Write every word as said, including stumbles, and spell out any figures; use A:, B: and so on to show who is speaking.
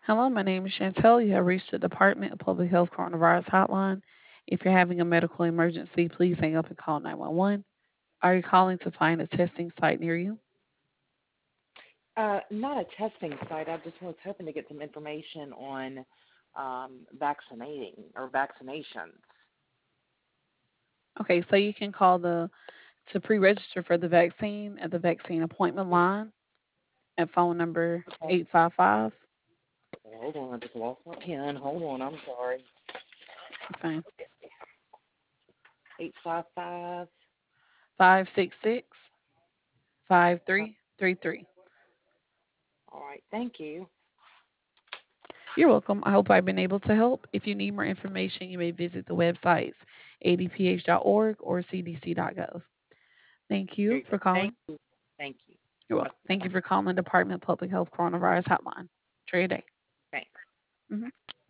A: Hello, my name is Chantel. You have reached the Department of Public Health Coronavirus Hotline. If you're having a medical emergency, please hang up and call nine one one. Are you calling to find a testing site near you?
B: Uh, not a testing site. I just was hoping to get some information on um, vaccinating or vaccinations.
A: Okay, so you can call the to pre-register for the vaccine at the vaccine appointment line at phone number
B: Okay.
A: eight five five.
B: Hold on, I just lost my pen. Hold on, I'm sorry.
A: You're fine.
B: Eight five five.
A: five six six, five three three three.
B: All right, thank you.
A: You're welcome. I hope I've been able to help. If you need more information, you may visit the websites a d p h dot org or c d c dot gov. Thank you
B: Very
A: for
B: good. Thank
A: calling.
B: you. Thank you.
A: You're
B: Okay,
A: welcome. Thank you
B: bye.
A: for calling Department of Public Health Coronavirus Hotline. Enjoy your day.
B: Thanks.
A: Mhm.